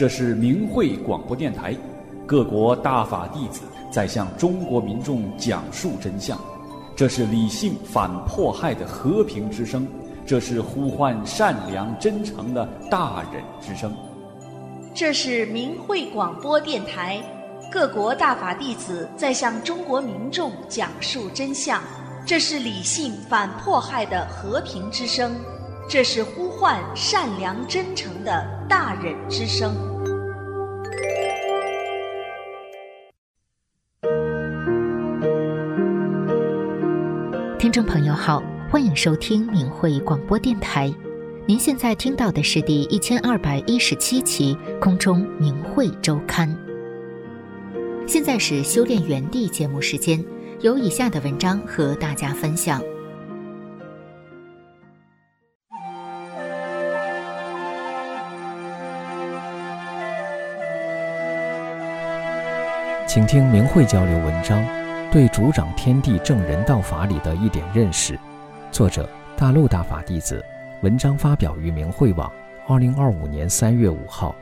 这是明慧广播电台，各国大法弟子在向中国民众讲述真相。这是理性反迫害的和平之声，这是呼唤善良真诚的大忍之声。 这是明慧广播电台，各国大法弟子在向中国民众讲述真相。这是理性反迫害的和平之声，这是呼唤善良真诚的大忍之声。 听众朋友好，欢迎收听明慧广播电台。您现在听到的是第1217期空中明慧周刊。现在是修炼园地节目时间，有以下的文章和大家分享。 请听明慧交流文章，对主掌天地正人道法理的一点认识，作者大陆大法弟子，文章发表于明慧网2025年3月5号。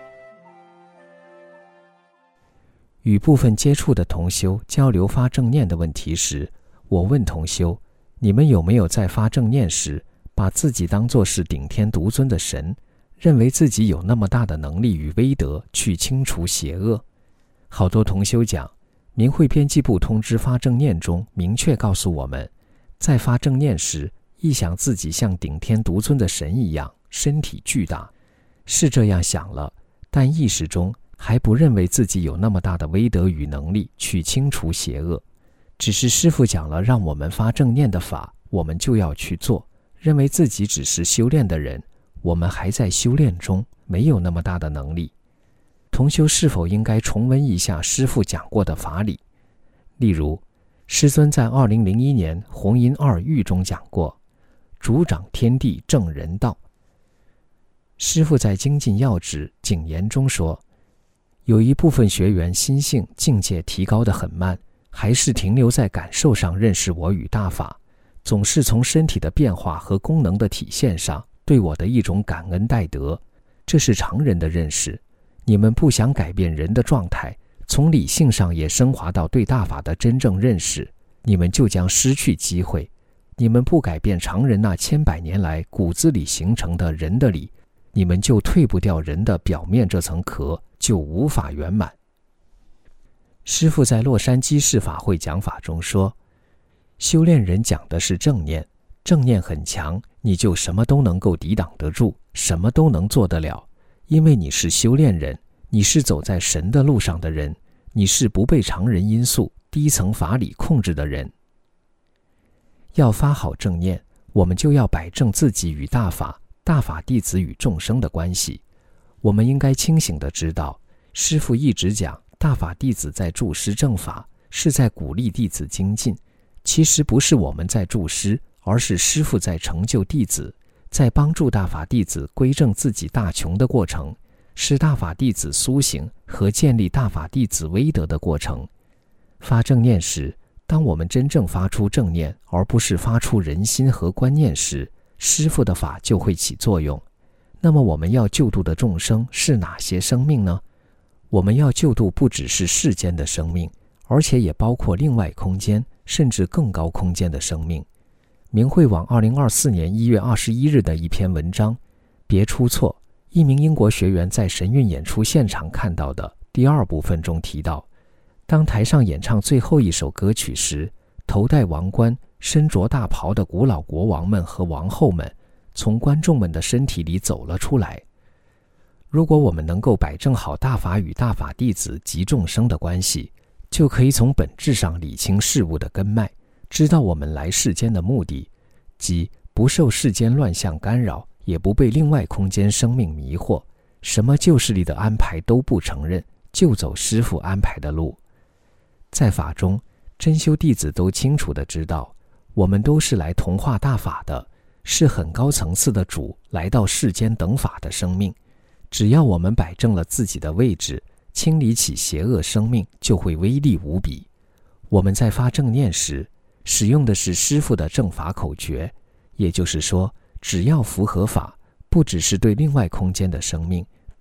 与部分接触的同修交流发正念的问题时，我问同修，你们有没有在发正念时把自己当作是顶天独尊的神，认为自己有那么大的能力与威德去清除邪恶？好多同修讲，明慧编辑部通知发正念中明确告诉我们，在发正念时臆想自己像顶天独尊的神一样身体巨大，是这样想了，但意识中还不认为自己有那么大的威德与能力去清除邪恶。只是师父讲了让我们发正念的法，我们就要去做，认为自己只是修炼的人，我们还在修炼中，没有那么大的能力。同修是否应该重温一下师父讲过的法理？例如，师尊在2001年弘音2喻中讲过，主掌天地正人道。师父在精进要旨警言中说，有一部分学员心性境界提高得很慢，还是停留在感受上认识我与大法，总是从身体的变化和功能的体现上对我的一种感恩戴德，这是常人的认识。你们不想改变人的状态，从理性上也升华到对大法的真正认识，你们就将失去机会。你们不改变常人那千百年来骨子里形成的人的理，你们就退不掉人的表面这层壳，就无法圆满。师父在洛杉矶市法会讲法中说，修炼人讲的是正念，正念很强，你就什么都能够抵挡得住，什么都能做得了，因为你是修炼人，你是走在神的路上的人，你是不被常人因素、低层法理控制的人。要发好正念，我们就要摆正自己与大法、大法弟子与众生的关系。我们应该清醒地知道，师父一直讲大法弟子在助师正法，是在鼓励弟子精进。其实不是我们在助师，而是师父在成就弟子，在帮助大法弟子归正自己大穷的过程，是大法弟子苏醒和建立大法弟子威德的过程。发正念时，当我们真正发出正念，而不是发出人心和观念时，师父的法就会起作用。那么我们要救度的众生是哪些生命呢？我们要救度不只是世间的生命，而且也包括另外空间甚至更高空间的生命。明慧网2024年1月21日的一篇文章，别出错，一名英国学员在神韵演出现场看到的第2部分中提到，当台上演唱最后一首歌曲时，头戴王冠、身着大袍的古老国王们和王后们从观众们的身体里走了出来。如果我们能够摆正好大法与大法弟子及众生的关系，就可以从本质上理清事物的根脉，知道我们来世间的目的，即不受世间乱象干扰，也不被另外空间生命迷惑，什么旧势力的安排都不承认，就走师父安排的路。在法中，真修弟子都清楚地知道，我们都是来同化大法的，是很高层次的主来到世间等法的生命。只要我们摆正了自己的位置，清理起邪恶生命，就会威力无比。我们在发正念时，使用的是师父的正法口诀，也就是说，只要符合法，不只是对另外空间的生命，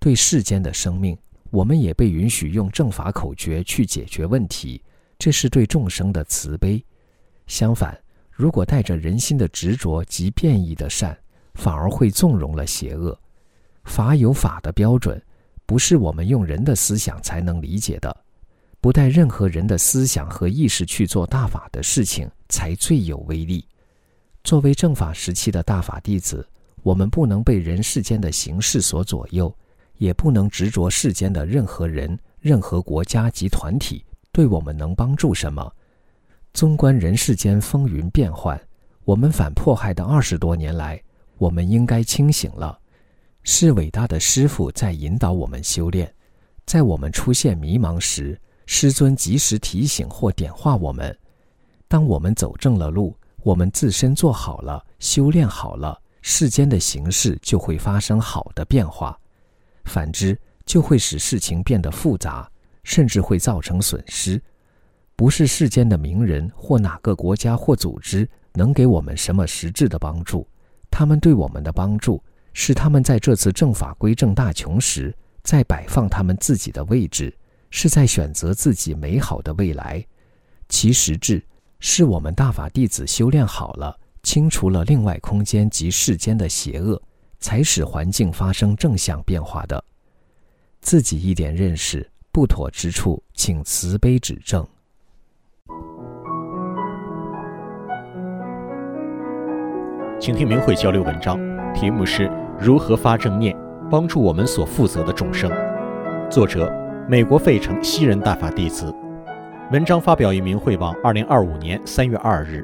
对世间的生命，我们也被允许用正法口诀去解决问题，这是对众生的慈悲。相反，如果带着人心的执着及变异的善，反而会纵容了邪恶。法有法的标准，不是我们用人的思想才能理解的，不带任何人的思想和意识去做大法的事情，才最有威力。作为正法时期的大法弟子，我们不能被人世间的形式所左右，也不能执着世间的任何人、任何国家及团体对我们能帮助什么。纵观人世间风云变幻，我们反迫害的20多年来，我们应该清醒了。是伟大的师父在引导我们修炼，在我们出现迷茫时，师尊及时提醒或点化我们。当我们走正了路，我们自身做好了，修炼好了，世间的形势就会发生好的变化。反之，就会使事情变得复杂，甚至会造成损失。不是世间的名人或哪个国家或组织能给我们什么实质的帮助，他们对我们的帮助是他们在这次正法归正大穷时，在摆放他们自己的位置，是在选择自己美好的未来。其实质是我们大法弟子修炼好了，清除了另外空间及世间的邪恶，才使环境发生正向变化的。自己一点认识不妥之处，请慈悲指正。 请听明慧交流文章，题目是如何发正念，帮助我们所负责的众生。作者：美国费城西人大法弟子。文章发表于明慧网2025年3月2日。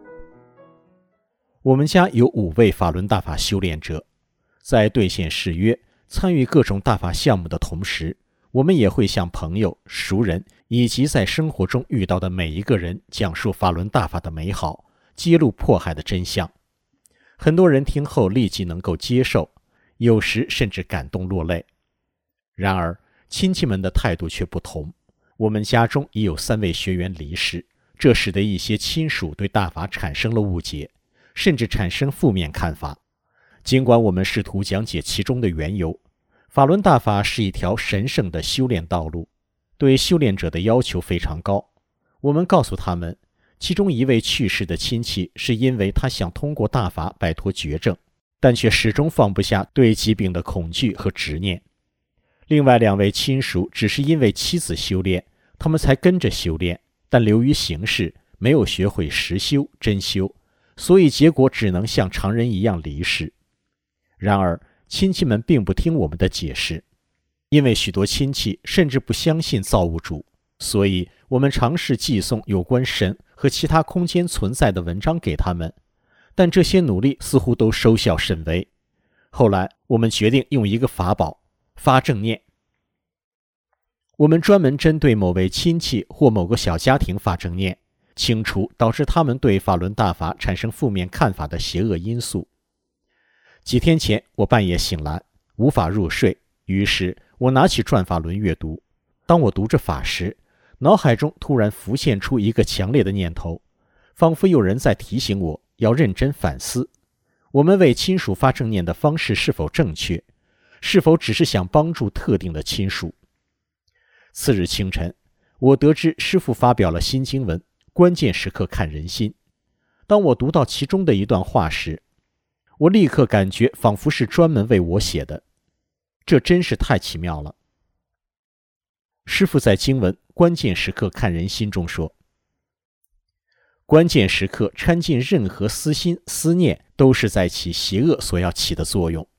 我们家有5位法轮大法修炼者，在兑现誓约、参与各种大法项目的同时，我们也会向朋友、熟人以及在生活中遇到的每一个人讲述法轮大法的美好，揭露迫害的真相。很多人听后立即能够接受，有时甚至感动落泪。然而，亲戚们的态度却不同。我们家中已有3位学员离世，这使得一些亲属对大法产生了误解，甚至产生负面看法。尽管我们试图讲解其中的缘由，法轮大法是一条神圣的修炼道路，对修炼者的要求非常高。我们告诉他们，其中一位去世的亲戚是因为他想通过大法摆脱绝症，但却始终放不下对疾病的恐惧和执念。另外2位亲属只是因为妻子修炼，他们才跟着修炼，但流于形式，没有学会实修真修，所以结果只能像常人一样离世。然而亲戚们并不听我们的解释，因为许多亲戚甚至不相信造物主，所以我们尝试寄送有关神和其他空间存在的文章给他们，但这些努力似乎都收效甚微。后来我们决定用一个法宝，发正念。我们专门针对某位亲戚或某个小家庭发正念，清除导致他们对法轮大法产生负面看法的邪恶因素。几天前，我半夜醒来，无法入睡，于是我拿起转法轮阅读。当我读着法时，脑海中突然浮现出一个强烈的念头，仿佛有人在提醒我要认真反思，我们为亲属发正念的方式是否正确，是否只是想帮助特定的亲属。次日清晨，我得知师父发表了新经文，关键时刻看人心。当我读到其中的一段话时，我立刻感觉仿佛是专门为我写的，这真是太奇妙了。师父在经文关键时刻看人心中说，关键时刻掺进任何私心思念，都是在起邪恶所要起的作用。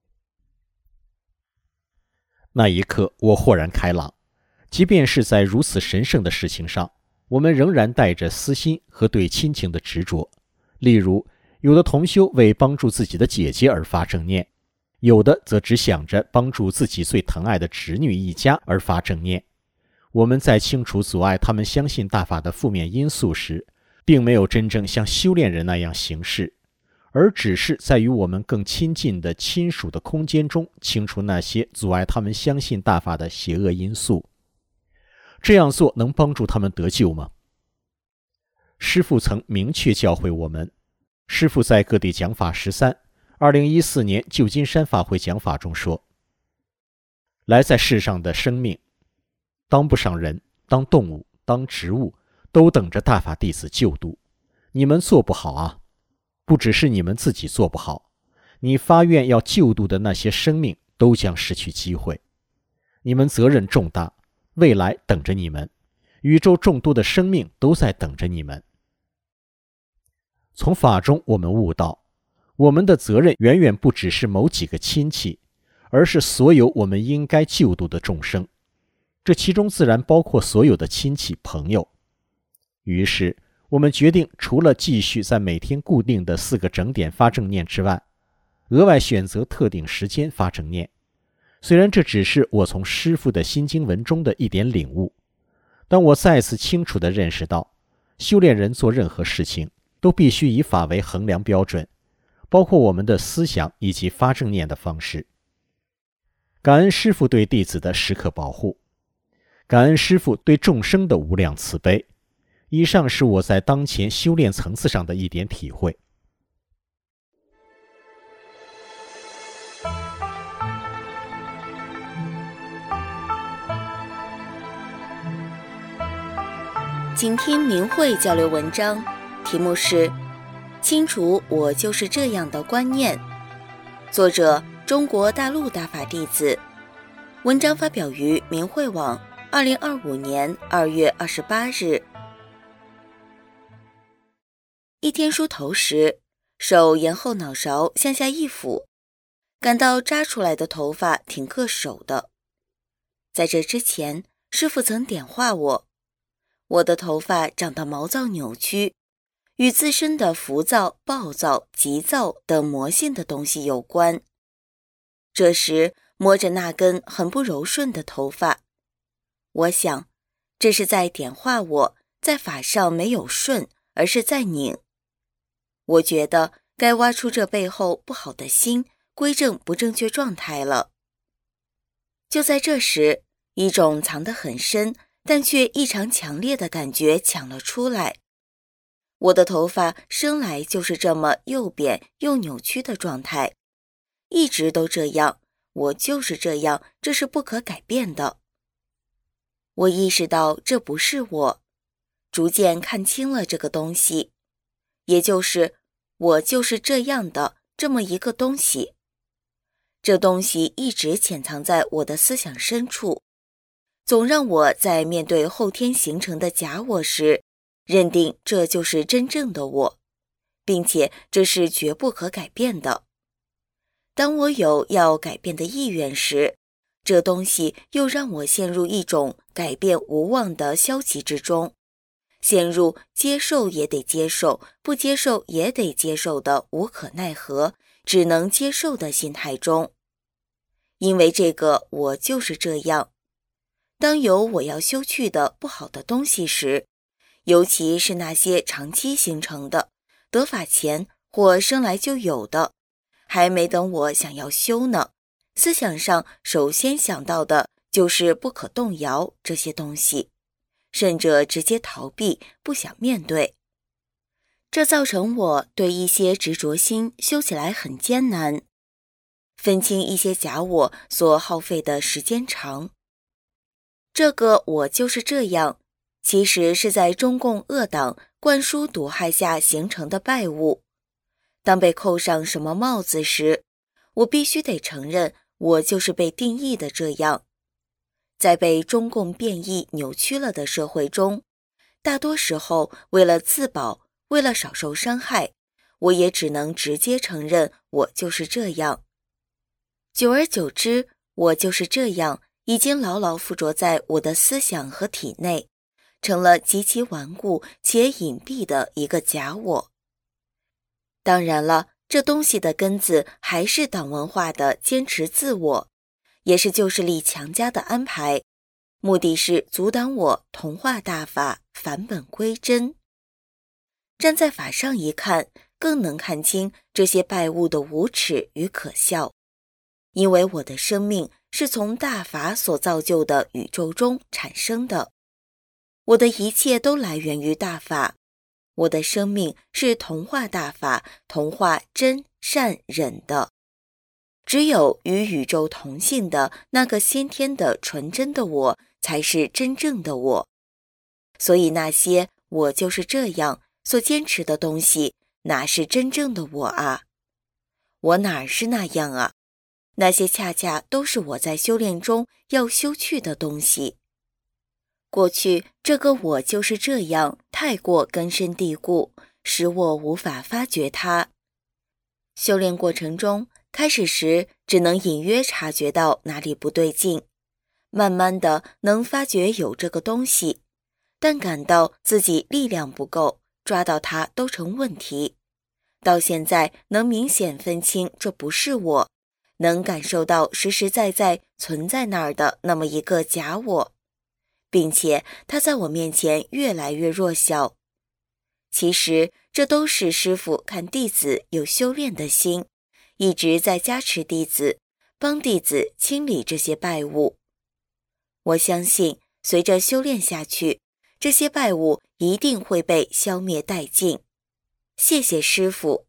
那一刻我豁然开朗，即便是在如此神圣的事情上，我们仍然带着私心和对亲情的执着。例如，有的同修为帮助自己的姐姐而发正念，有的则只想着帮助自己最疼爱的侄女一家而发正念。我们在清除阻碍他们相信大法的负面因素时，并没有真正像修炼人那样行事，而只是在与我们更亲近的亲属的空间中清除那些阻碍他们相信大法的邪恶因素。这样做能帮助他们得救吗？师父曾明确教诲我们。师父在各地讲法13 2014年旧金山法会讲法中说， 来在世上的生命，当不上人，当动物，当植物，都等着大法弟子救度。你们做不好啊！不只是你们自己做不好，你发愿要救度的那些生命都将失去机会。你们责任重大，未来等着你们，宇宙众多的生命都在等着你们。从法中我们悟到，我们的责任远远不只是某几个亲戚，而是所有我们应该救度的众生，这其中自然包括所有的亲戚朋友。于是我们决定，除了继续在每天固定的4个整点发正念之外，额外选择特定时间发正念。虽然这只是我从师父的心经文中的一点领悟，但我再次清楚地认识到，修炼人做任何事情都必须以法为衡量标准，包括我们的思想以及发正念的方式。感恩师父对弟子的时刻保护，感恩师父对众生的无量慈悲。以上是我在当前修炼层次上的一点体会。 请听明慧交流文章，题目是清除我就是这样的观念，作者中国大陆大法弟子，文章发表于明慧网2025年2月28日。一天梳头时，手沿后脑勺向下一抚，感到扎出来的头发挺硌手的。在这之前，师父曾点化我的头发长得毛躁扭曲，与自身的浮躁、暴躁、急躁等魔性的东西有关。这时摸着那根很不柔顺的头发，我想，这是在点化我在法上没有顺，而是在拧。我觉得该挖出这背后不好的心，归正不正确状态了。就在这时，一种藏得很深但却异常强烈的感觉抢了出来。我的头发生来就是这么又扁又扭曲的状态，一直都这样，我就是这样，这是不可改变的。我意识到这不是我，逐渐看清了这个东西，也就是我就是这样的这么一个东西。这东西一直潜藏在我的思想深处，总让我在面对后天形成的假我时，认定这就是真正的我，并且这是绝不可改变的。当我有要改变的意愿时，这东西又让我陷入一种改变无望的消极之中，陷入接受也得接受，不接受也得接受的无可奈何，只能接受的心态中。因为这个我就是这样，当有我要修去的不好的东西时，尤其是那些长期形成的、得法前或生来就有的，还没等我想要修呢，思想上首先想到的就是不可动摇这些东西，甚者直接逃避，不想面对。这造成我对一些执着心修起来很艰难，分清一些假我所耗费的时间长。这个我就是这样，其实是在中共恶党灌输毒害下形成的败物。当被扣上什么帽子时，我必须得承认，我就是被定义的这样。在被中共变异扭曲了的社会中，大多时候为了自保，为了少受伤害，我也只能直接承认我就是这样。久而久之，我就是这样已经牢牢附着在我的思想和体内，成了极其顽固且隐蔽的一个假我。当然了，这东西的根子还是党文化的坚持自我，也是旧势力强加的安排，目的是阻挡我同化大法，返本归真。站在法上一看，更能看清这些败物的无耻与可笑。因为我的生命是从大法所造就的宇宙中产生的，我的一切都来源于大法，我的生命是同化大法，同化真善忍的。 只有与宇宙同性的那个先天的纯真的我，才是真正的我。所以那些我就是这样所坚持的东西，哪是真正的我啊？我哪是那样啊？那些恰恰都是我在修炼中要修去的东西。过去这个我就是这样，太过根深蒂固，使我无法发觉它。修炼过程中，开始时只能隐约察觉到哪里不对劲，慢慢的能发觉有这个东西，但感到自己力量不够，抓到它都成问题。到现在能明显分清这不是我，能感受到实实在在存在那儿的那么一个假我，并且它在我面前越来越弱小。其实这都是师父看弟子有修炼的心，一直在加持弟子，帮弟子清理这些败物。我相信随着修炼下去，这些败物一定会被消灭殆尽。谢谢师父。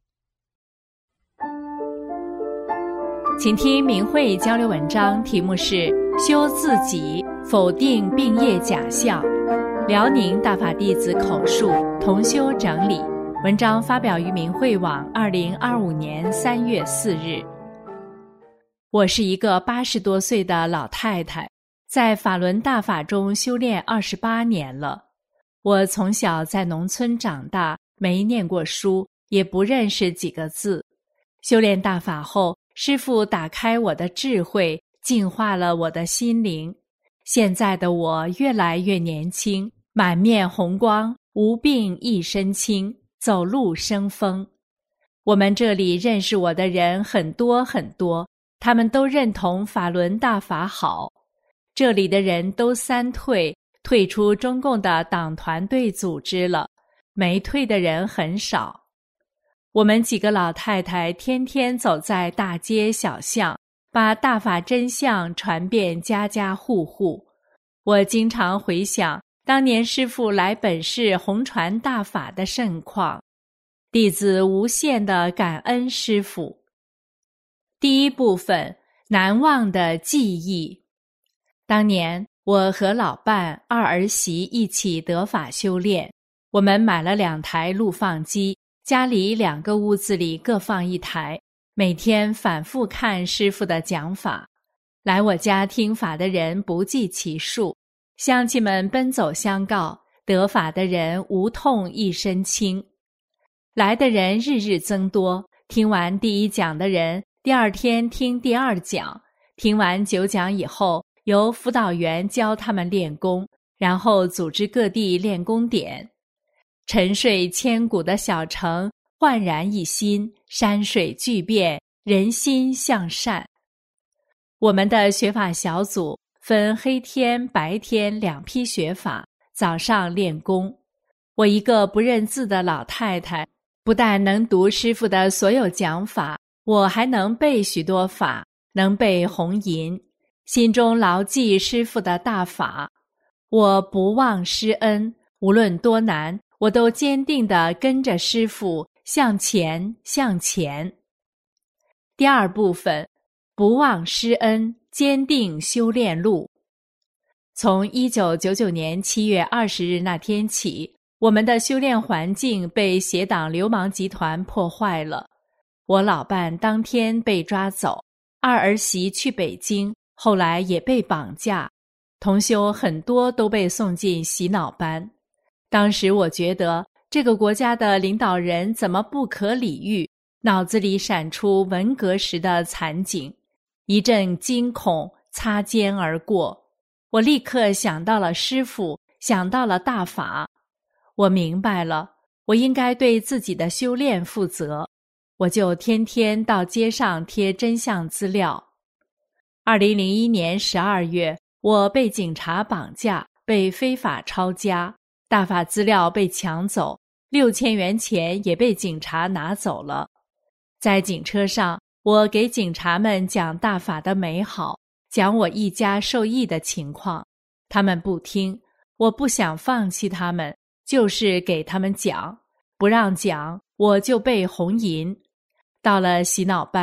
请听明慧交流文章，题目是修自己，否定病业假象。辽宁大法弟子口述，同修整理。文章发表于明慧网2025年3月4日。我是一个80多岁的老太太，在法轮大法中修炼28年了。我从小在农村长大，没念过书，也不认识几个字。修炼大法后，师父打开我的智慧，净化了我的心灵。现在的我越来越年轻，满面红光，无病一身轻，走路生风。我们这里认识我的人很多很多，他们都认同法轮大法好。这里的人都三退，退出中共的党团队组织了，没退的人很少。我们几个老太太天天走在大街小巷，把大法真相传遍家家户户。我经常回想当年师父来本市弘传大法的盛况，弟子无限的感恩师父。第一部分，难忘的记忆。当年我和老伴、二儿媳一起得法修炼，我们买了2台录放机，家里2个屋子里各放1台，每天反复看师父的讲法。来我家听法的人不计其数，乡亲们奔走相告，得法的人无痛一身轻。来的人日日增多，听完第1讲的人，第2天听第2讲，听完9讲以后，由辅导员教他们练功，然后组织各地练功点。沉睡千古的小城焕然一新，山水巨变，人心向善。我们的学法小组分黑天白天2批学法，早上练功。我一个不认字的老太太，不但能读师父的所有讲法，我还能背许多法，能背红吟，心中牢记师父的大法。我不忘师恩，无论多难，我都坚定地跟着师父向前向前。第2部分，不忘师恩，坚定修炼路。从1999年7月20日那天起，我们的修炼环境被邪党流氓集团破坏了。我老伴当天被抓走，二儿媳去北京，后来也被绑架，同修很多都被送进洗脑班。当时我觉得这个国家的领导人怎么不可理喻，脑子里闪出文革时的惨景，一阵惊恐擦肩而过。我立刻想到了师父，想到了大法。我明白了，我应该对自己的修炼负责，我就天天到街上贴真相资料。2001年12月，我被警察绑架，被非法抄家，大法资料被抢走，6000元钱也被警察拿走了。在警车上，我给警察们讲大法的美好，讲我一家受益的情况，他们不听，我不想放弃他们，就是给他们讲，不让讲，我就被红吟。到了洗脑班，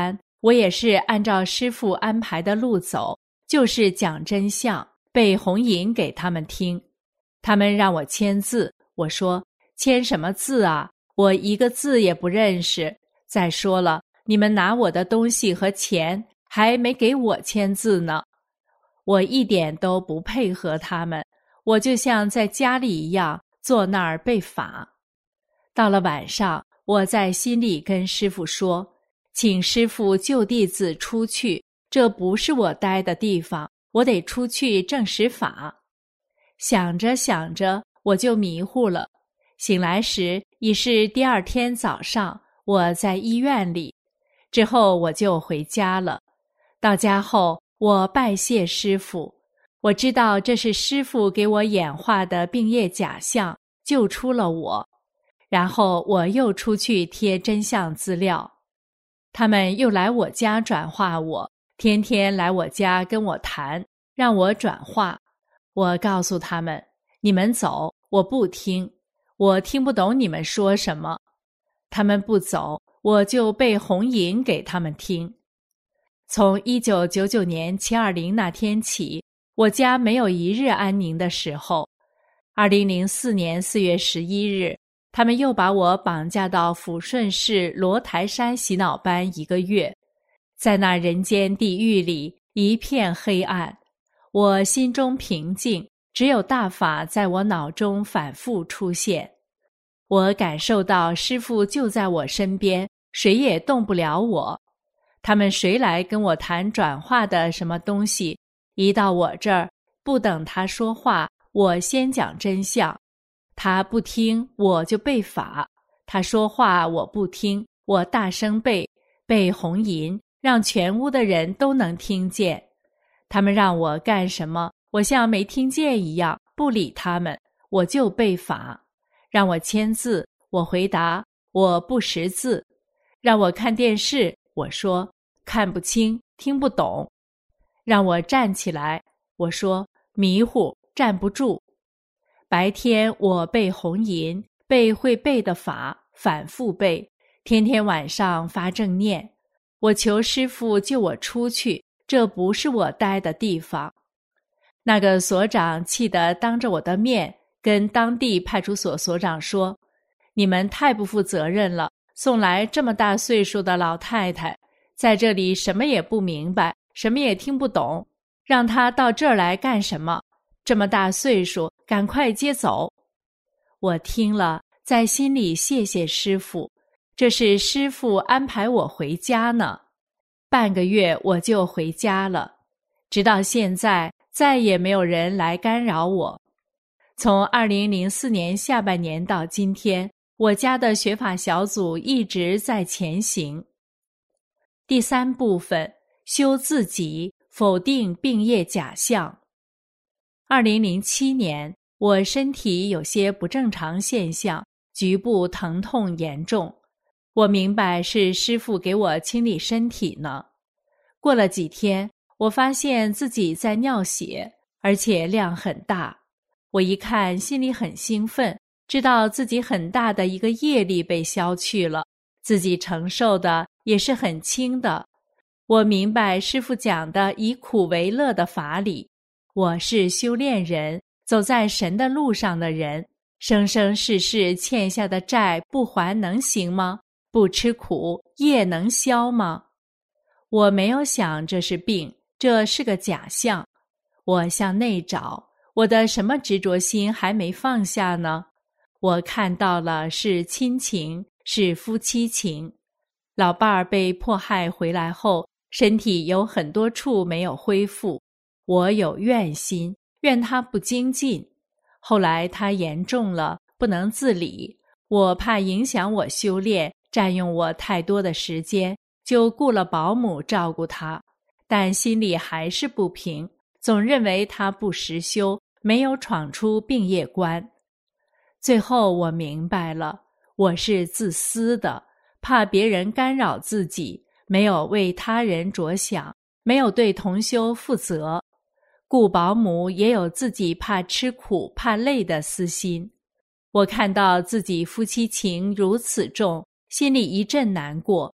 我也是按照师父安排的路走，就是讲真相，背红引给他们听。他们让我签字，我说签什么字啊？我一个字也不认识。再说了，你们拿我的东西和钱，还没给我签字呢。我一点都不配合他们，我就像在家里一样，坐那儿背法。到了晚上，我在心里跟师父说，请师父救弟子出去，这不是我待的地方，我得出去证实法。想着想着，我就迷糊了。醒来时已是第二天早上，我在医院里。之后我就回家了。到家后，我拜谢师父，我知道这是师父给我演化的病业假象，救出了我。然后我又出去贴真相资料，他们又来我家转化我，天天来我家跟我谈，让我转化。我告诉他们，你们走，我不听，我听不懂你们说什么。他们不走，我就背红引给他们听。从1999年720那天起，我家没有一日安宁的时候。2004年4月11日，他们又把我绑架到抚顺市罗台山洗脑班1个月。在那人间地狱里，一片黑暗。我心中平静，只有大法在我脑中反复出现。我感受到师父就在我身边，谁也动不了我。他们谁来跟我谈转化的什么东西，一到我这儿，不等他说话，我先讲真相。他不听，我就背法；他说话我不听，我大声背红引，让全屋的人都能听见。他们让我干什么，我像没听见一样，不理他们，我就背法。让我签字，我回答我不识字。让我看电视，我说看不清，听不懂。让我站起来，我说迷糊，站不住。白天我背红引，背会背的法，反复背，天天晚上发正念。我求师父救我出去，这不是我待的地方。那个所长气得当着我的面跟当地派出所所长说，你们太不负责任了，送来这么大岁数的老太太，在这里什么也不明白，什么也听不懂，让她到这儿来干什么？这么大岁数，赶快接走。我听了，在心里谢谢师父，这是师父安排我回家呢。半个月我就回家了，直到现在再也没有人来干扰我。从2004年下半年到今天，我家的学法小组一直在前行。第3部分，修自己，否定病业假象。2007年，我身体有些不正常现象，局部疼痛严重。我明白是师父给我清理身体呢。过了几天，我发现自己在尿血，而且量很大。我一看，心里很兴奋，知道自己很大的一个业力被消去了，自己承受的也是很轻的。我明白师父讲的以苦为乐的法理。我是修炼人，走在神的路上的人，生生世世欠下的债不还能行吗？不吃苦，业能消吗？我没有想这是病，这是个假象。我向内找，我的什么执着心还没放下呢？我看到了是亲情，是夫妻情。老伴儿被迫害回来后，身体有很多处没有恢复。我有怨心，怨他不精进。后来他严重了，不能自理，我怕影响我修炼，占用我太多的时间，就雇了保姆照顾他。但心里还是不平，总认为他不实修，没有闯出病业关。最后我明白了，我是自私的，怕别人干扰自己，没有为他人着想，没有对同修负责。雇保姆也有自己怕吃苦怕累的私心。我看到自己夫妻情如此重，心里一阵难过。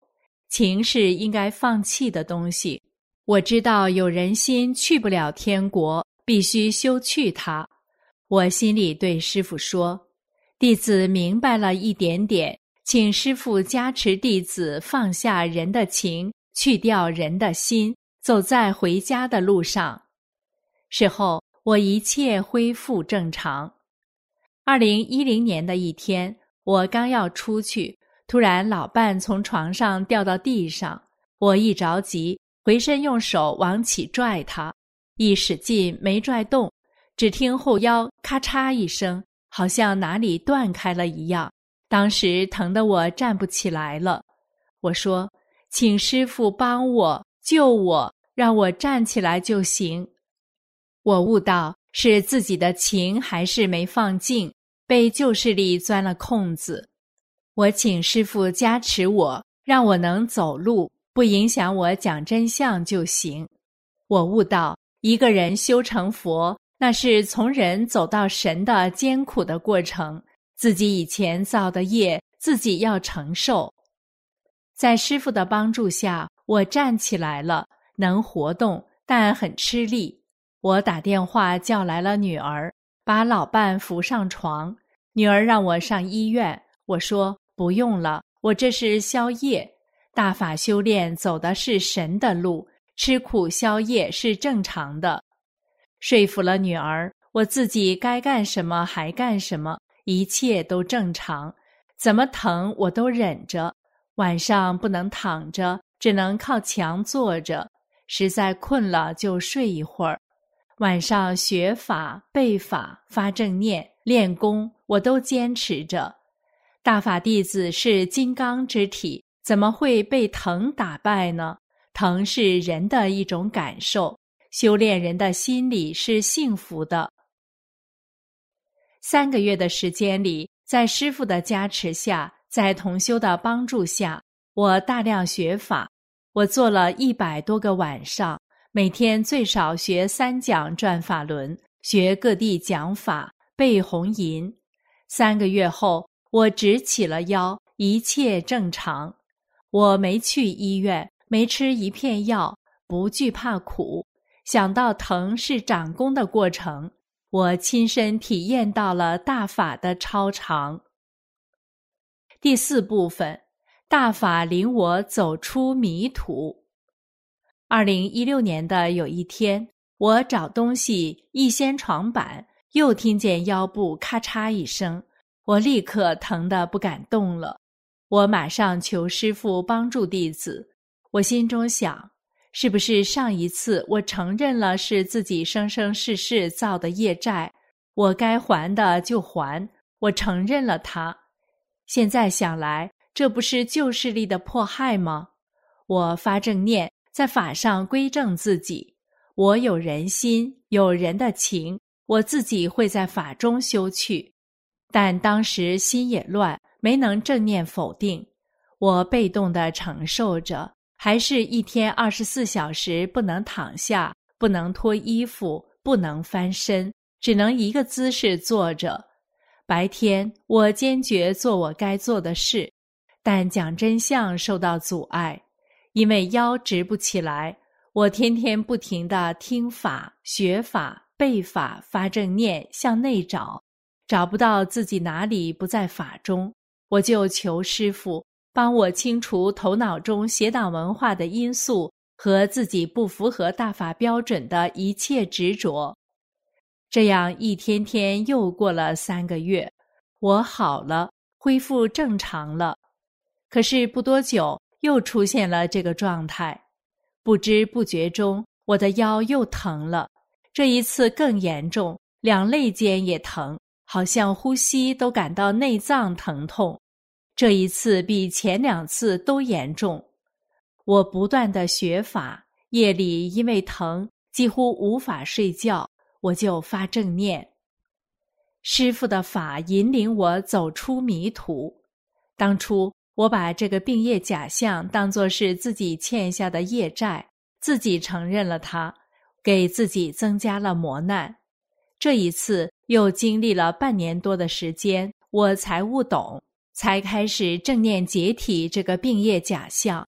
情是应该放弃的东西。我知道有人心去不了天国，必须修去它。我心里对师父说，弟子明白了一点点，请师父加持弟子放下人的情，去掉人的心，走在回家的路上。事后我一切恢复正常。2010年的一天，我刚要出去，突然老伴从床上掉到地上，我一着急，回身用手往起拽他，一使劲没拽动，只听后腰咔嚓一声，好像哪里断开了一样，当时疼得我站不起来了。我说，请师父帮我，救我，让我站起来就行。我悟到是自己的情还是没放净，被旧势力钻了空子。我请师父加持我，让我能走路，不影响我讲真相就行。我悟到一个人修成佛，那是从人走到神的艰苦的过程，自己以前造的业自己要承受。在师父的帮助下，我站起来了，能活动，但很吃力。我打电话叫来了女儿，把老伴扶上床。女儿让我上医院，我说不用了，我这是消业，大法修炼走的是神的路，吃苦消业是正常的。说服了女儿，我自己该干什么还干什么，一切都正常，怎么疼我都忍着。晚上不能躺着，只能靠墙坐着，实在困了就睡一会儿。晚上学法、背法、发正念、练功，我都坚持着。大法弟子是金刚之体，怎么会被疼打败呢？疼是人的一种感受，修炼人的心里是幸福的。3个月的时间里，在师父的加持下，在同修的帮助下，我大量学法。我做了100多个晚上，每天最少学3讲转法轮，学各地讲法，背红吟。3个月后，我直起了腰，一切正常。我没去医院，没吃一片药，不惧怕苦，想到疼是长功的过程，我亲身体验到了大法的超常。第4部分，大法领我走出迷途。2016年的有一天，我找东西一掀床板，又听见腰部咔嚓一声，我立刻疼得不敢动了。我马上求师父帮助弟子。我心中想，是不是上一次我承认了是自己生生世世造的业债，我该还的就还，我承认了它。现在想来，这不是旧势力的迫害吗？我发正念，在法上归正自己，我有人心，有人的情，我自己会在法中修去。但当时心也乱，没能正念否定，我被动地承受着，还是一天24小时不能躺下，不能脱衣服，不能翻身，只能一个姿势坐着。白天我坚决做我该做的事，但讲真相受到阻碍，因为腰直不起来，我天天不停地听法、学法、背法、发正念，向内找，找不到自己哪里不在法中，我就求师父帮我清除头脑中邪党文化的因素和自己不符合大法标准的一切执着。这样一天天又过了3个月，我好了，恢复正常了。可是不多久，又出现了这个状态，不知不觉中，我的腰又疼了。这一次更严重，两肋间也疼，好像呼吸都感到内脏疼痛。这一次比前2次都严重。我不断地学法，夜里因为疼，几乎无法睡觉，我就发正念。师父的法引领我走出迷途。当初我把这个病业假象当作是自己欠下的业债，自己承认了它，给自己增加了磨难。这一次又经历了半年多的时间，我才悟懂，才开始正念解体这个病业假象。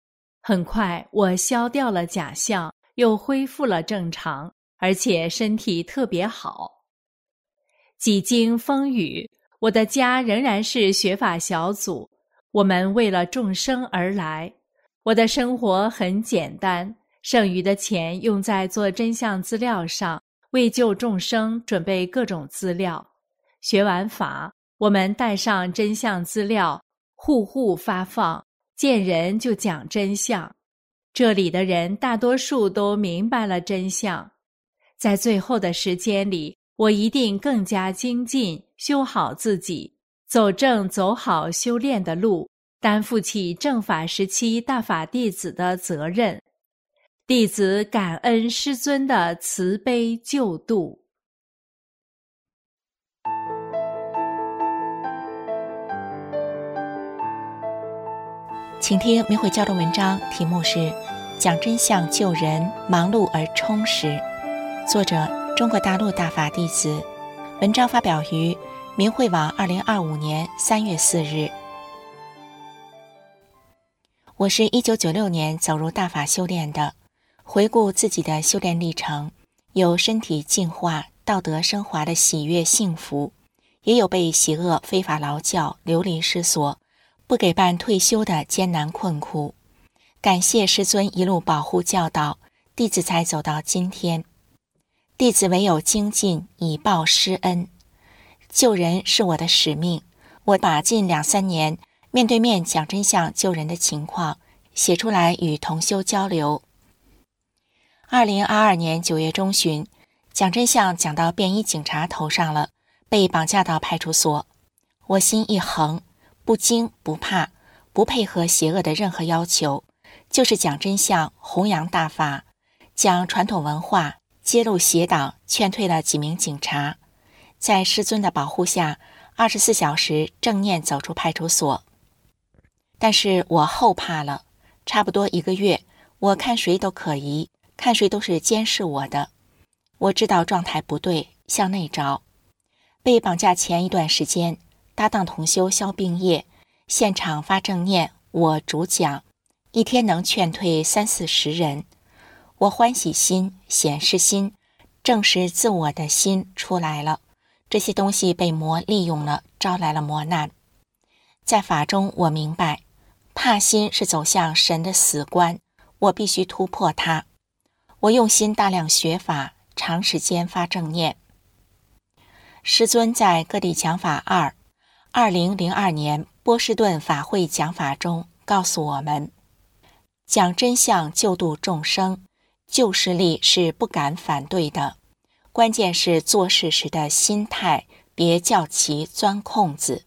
很快我消掉了假象，又恢复了正常，而且身体特别好。几经风雨，我的家仍然是学法小组，我们为了众生而来。我的生活很简单，剩余的钱用在做真相资料上，为救众生准备各种资料。学完法，我们带上真相资料，户户发放，见人就讲真相。这里的人大多数都明白了真相。在最后的时间里，我一定更加精进，修好自己，走正走好修炼的路，担负起正法时期大法弟子的责任。弟子感恩师尊的慈悲救度。 请听明慧交流文章，题目是讲真相救人，忙碌而充实。作者中国大陆大法弟子，文章发表于明慧网2025年3月4日。我是1996年走入大法修炼的，回顾自己的修炼历程，有身体净化、道德升华的喜悦幸福，也有被邪恶非法劳教、流离失所、不给办退休的艰难困苦。感谢师尊一路保护教导，弟子才走到今天。弟子唯有精进，以报师恩。救人是我的使命，我把近2-3年面对面讲真相救人的情况写出来与同修交流。2022年9月中旬，讲真相讲到便衣警察头上了，被绑架到派出所。我心一横，不惊不怕，不配合邪恶的任何要求，就是讲真相，弘扬大法，讲传统文化，揭露邪党，劝退了几名警察。在师尊的保护下，24小时正念走出派出所。但是我后怕了，差不多1个月，我看谁都可疑，看谁都是监视我的。我知道状态不对，向内找。被绑架前一段时间，搭档同修消病业，现场发正念，我主讲，一天能劝退30-40人。我欢喜心、显示心、正视自我的心出来了，这些东西被魔利用了，招来了磨难。在法中我明白，怕心是走向神的死关，我必须突破它。我用心大量学法，长时间发正念。师尊在各地讲法2002年波士顿法会讲法中告诉我们，讲真相救度众生，救世力是不敢反对的，关键是做事时的心态，别叫其钻空子。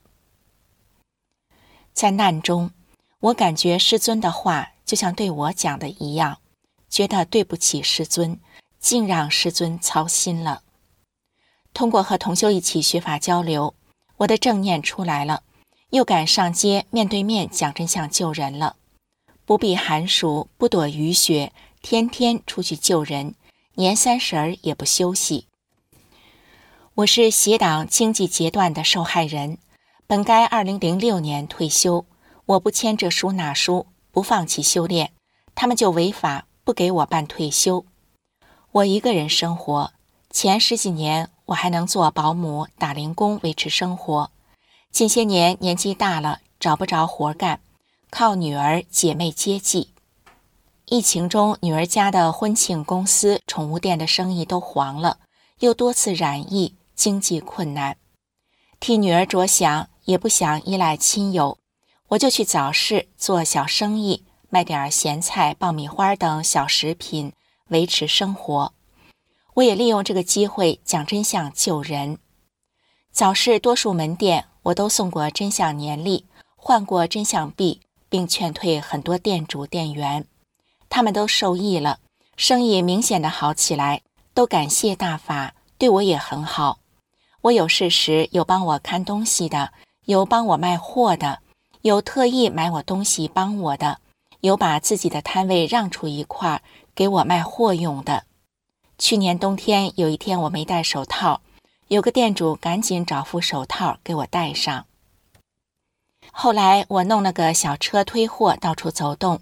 在难中，我感觉师尊的话就像对我讲的一样，觉得对不起师尊，竟让师尊操心了。通过和同修一起学法交流，我的正念出来了，又敢上街面对面讲真相救人了，不避寒暑，不躲雨雪，天天出去救人，年30也不休息。我是邪党经济截断的受害人，本该2006年退休，我不签这书那书，不放弃修炼，他们就违法，不给我办退休。我一个人生活，前10几年我还能做保姆、打零工维持生活，近些年年纪大了，找不着活干，靠女儿姐妹接济。疫情中，女儿家的婚庆公司、宠物店的生意都黄了，又多次染疫，经济困难。替女儿着想，也不想依赖亲友，我就去早市做小生意，卖点咸菜、爆米花等小食品，维持生活。我也利用这个机会讲真相救人。早市多数门店我都送过真相年历，换过真相币，并劝退很多店主店员，他们都受益了，生意明显的好起来，都感谢大法，对我也很好。我有事时有帮我看东西的，有帮我卖货的，有特意买我东西帮我的，有把自己的摊位让出一块给我卖货用的。去年冬天有一天我没戴手套，有个店主赶紧找副手套给我戴上。后来我弄了个小车推货到处走动，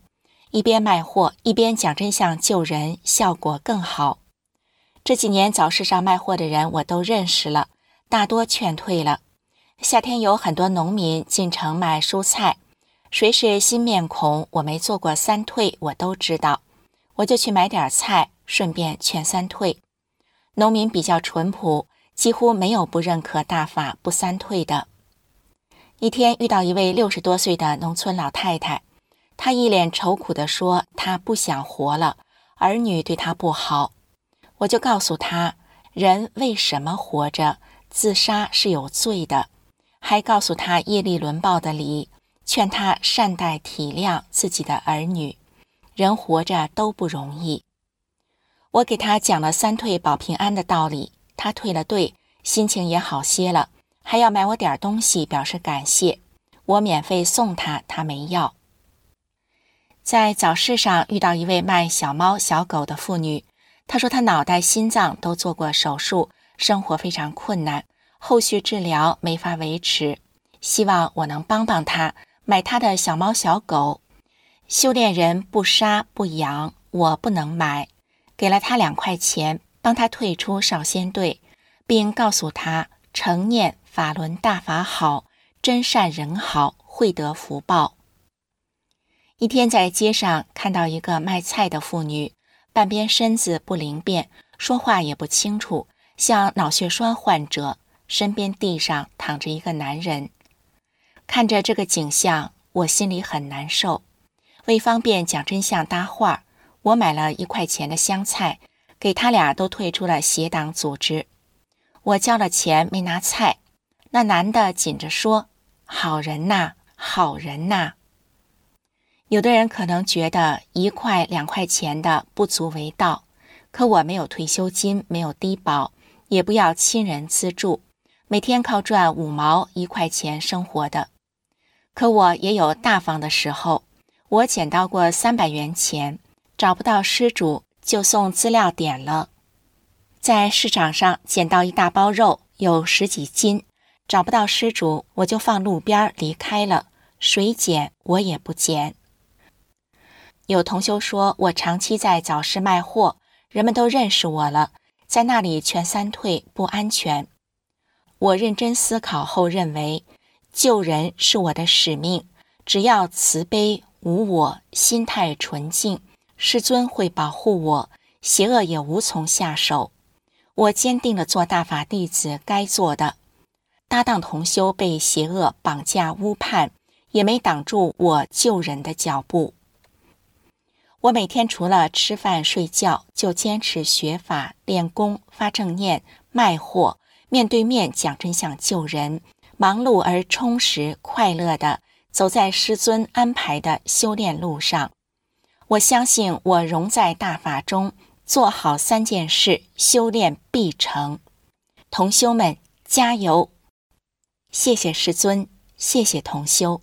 一边卖货一边讲真相救人，效果更好。这几年早市上卖货的人我都认识了，大多劝退了。夏天有很多农民进城卖蔬菜，谁是新面孔，我没做过三退，我都知道，我就去买点菜，顺便劝三退。农民比较淳朴，几乎没有不认可大法不三退的。一天遇到一位60多岁的农村老太太，她一脸愁苦地说她不想活了，儿女对她不好。我就告诉她，人为什么活着，自杀是有罪的，还告诉她业力轮报的理，劝她善待体谅自己的儿女，人活着都不容易。我给她讲了三退保平安的道理，她退了队，心情也好些了，还要买我点东西表示感谢，我免费送她，她没要。在早市上遇到一位卖小猫小狗的妇女，她说她脑袋心脏都做过手术，生活非常困难，后续治疗没法维持，希望我能帮帮她，买她的小猫小狗。修炼人不杀不养，我不能买，给了她2块钱，帮她退出少先队，并告诉她诚念法轮大法好，真善人好，会得福报。一天在街上看到一个卖菜的妇女，半边身子不灵便，说话也不清楚，像脑血栓患者，身边地上躺着一个男人。看着这个景象，我心里很难受。为方便讲真相搭话，我买了1块钱的香菜，给他俩都退出了邪党组织。我交了钱没拿菜，那男的紧着说，好人呐，好人呐。有的人可能觉得1块2块钱的不足为道，可我没有退休金，没有低保，也不要亲人资助，每天靠赚5毛1块钱生活的。可我也有大方的时候，我捡到过300元钱，找不到失主就送资料点了。在市场上捡到一大包肉，有10几斤，找不到失主我就放路边离开了，谁捡我也不捡。有同修说我长期在早市卖货，人们都认识我了，在那里劝三退不安全。我认真思考后认为，救人是我的使命，只要慈悲无我，心态纯净，师尊会保护我，邪恶也无从下手。我坚定了做大法弟子该做的，搭档同修被邪恶绑架误判，也没挡住我救人的脚步。我每天除了吃饭睡觉，就坚持学法练功发正念卖货，面对面讲真相救人，忙碌而充实快乐地走在师尊安排的修炼路上。我相信我融在大法中，做好3件事，修炼必成。同修们加油！谢谢师尊，谢谢同修。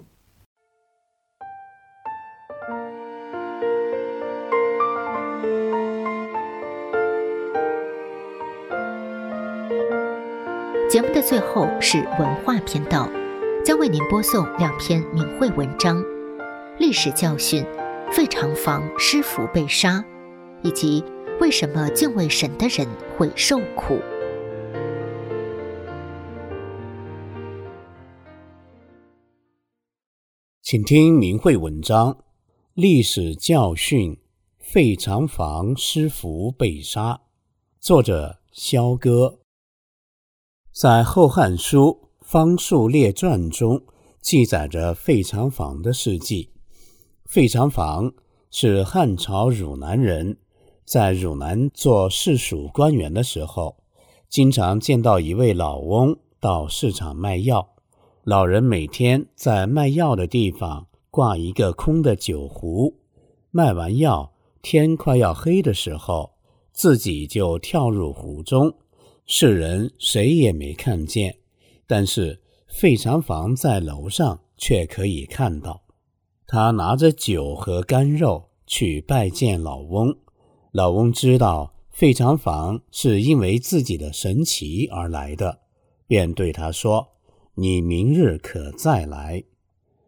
节目的最后是文化频道，将为您播送2篇名慧文章：历史教训、废厂房师傅被杀，以及为什么敬畏神的人会受苦。 请听名慧文章：历史教训，废厂房师傅被杀。作者萧歌。在《后汉书·方术列传》中记载着废厂房的事迹。废厂房是汉朝汝南人在汝南做市属官员的时候，经常见到一位老翁到市场卖药。老人每天在卖药的地方挂一个空的酒壶，卖完药，天快要黑的时候，自己就跳入湖中，世人谁也没看见，但是废厂房在楼上却可以看到。他拿着酒和干肉去拜见老翁，老翁知道废厂房是因为自己的神奇而来的，便对他说：“你明日可再来。”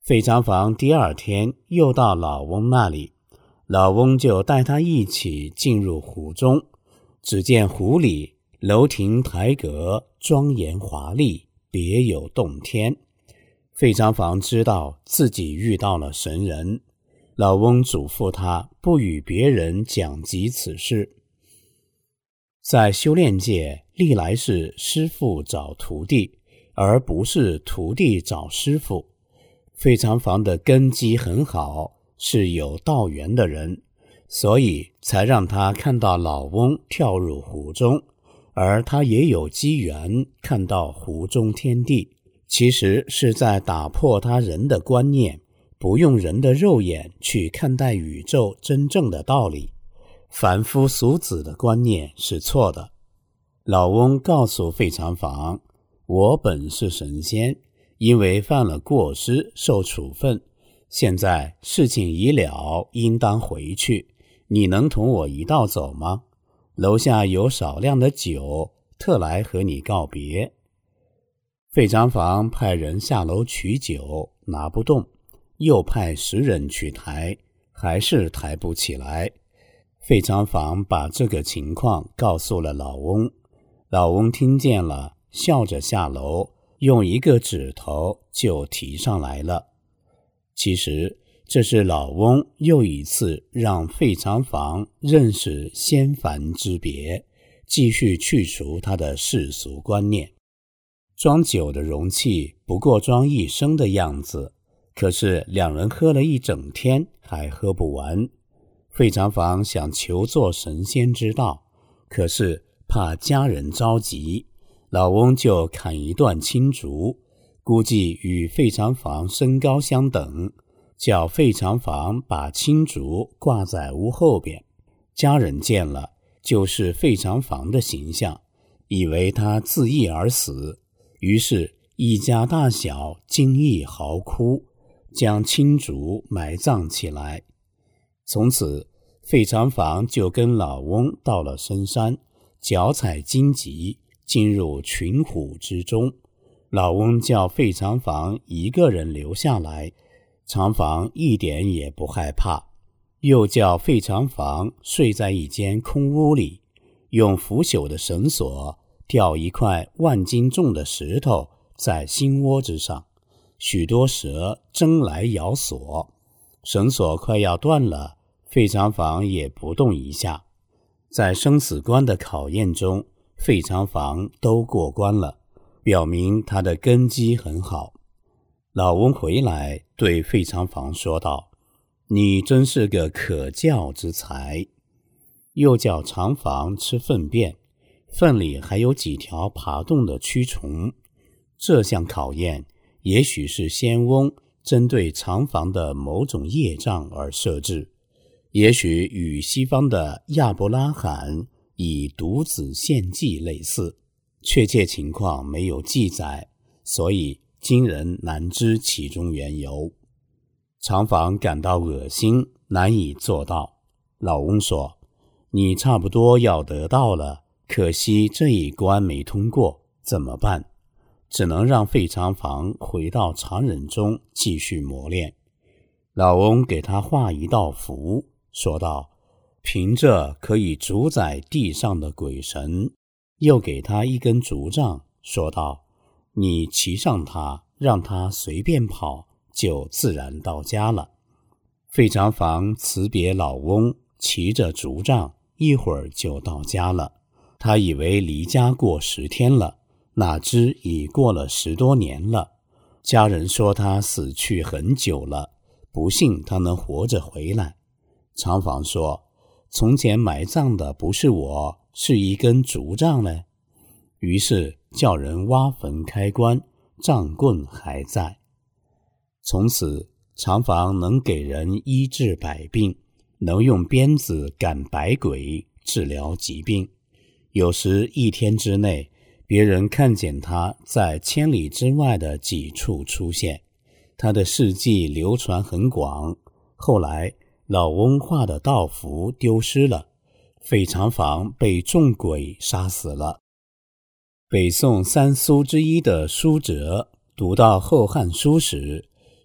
费长房第二天又到老翁那里，老翁就带他一起进入湖中。只见湖里楼亭台阁，庄严华丽，别有洞天。费长房知道自己遇到了神人，老翁嘱咐他不与别人讲及此事。在修炼界，历来是师父找徒弟，而不是徒弟找师父。费长房的根基很好，是有道缘的人，所以才让他看到老翁跳入湖中，而他也有机缘看到湖中天地，其实是在打破他人的观念，不用人的肉眼去看待宇宙真正的道理。凡夫俗子的观念是错的。老翁告诉费长房，我本是神仙，因为犯了过失受处分，现在事情已了，应当回去，你能同我一道走吗？楼下有少量的酒，特来和你告别。费长房派人下楼取酒，拿不动，又派10人去抬，还是抬不起来。费长房把这个情况告诉了老翁，老翁听见了，笑着下楼，用1个指头就提上来了。其实这是老翁又一次让费长房认识仙凡之别，继续去除他的世俗观念。装酒的容器不过装一升的样子，可是2人喝了一整天还喝不完。费长房想求做神仙之道，可是怕家人着急，老翁就砍一段青竹，估计与费长房身高相等，叫费长房把青竹挂在屋后边。家人见了，就是费长房的形象，以为他自缢而死，于是一家大小惊异嚎哭，将青竹埋葬起来。从此费长房就跟老翁到了深山，脚踩荆棘，进入群虎之中。老翁叫费长房一个人留下来，长房一点也不害怕，又叫费长房睡在一间空屋里，用腐朽的绳索吊一块万斤重的石头在心窝之上，许多蛇争来咬索，绳索快要断了，费长房也不动一下。在生死关的考验中，费长房都过关了，表明他的根基很好。老翁回来对费长房说道，你真是个可教之才。又叫长房吃粪便，粪里还有几条爬动的蛆虫。这项考验也许是仙翁针对长房的某种业障而设置，也许与西方的亚伯拉罕以独子献祭类似，确切情况没有记载，所以今人难知其中缘由。长房感到恶心，难以做到。老翁说，你差不多要得到了，可惜这一关没通过，怎么办？只能让费长房回到常人中继续磨练。老翁给他画一道符，说道，凭着可以主宰地上的鬼神。又给他一根竹杖，说道，你骑上它，让它随便跑，就自然到家了。费长房辞别老翁，骑着竹杖，一会儿就到家了。他以为离家过10天了，哪知已过了10多年了。家人说他死去很久了，不信他能活着回来。长房说，从前埋葬的不是我，是一根竹杖呢。于是叫人挖坟开棺，杖棍还在。从此长房能给人医治百病，能用鞭子赶百鬼，治疗疾病。有时1天之内，别人看见他在千里之外的几处出现。他的事迹流传很广，后来老翁画的道符丢失了，费长房被众鬼杀死了。北宋3苏之一的苏辙读到《后汉书》时，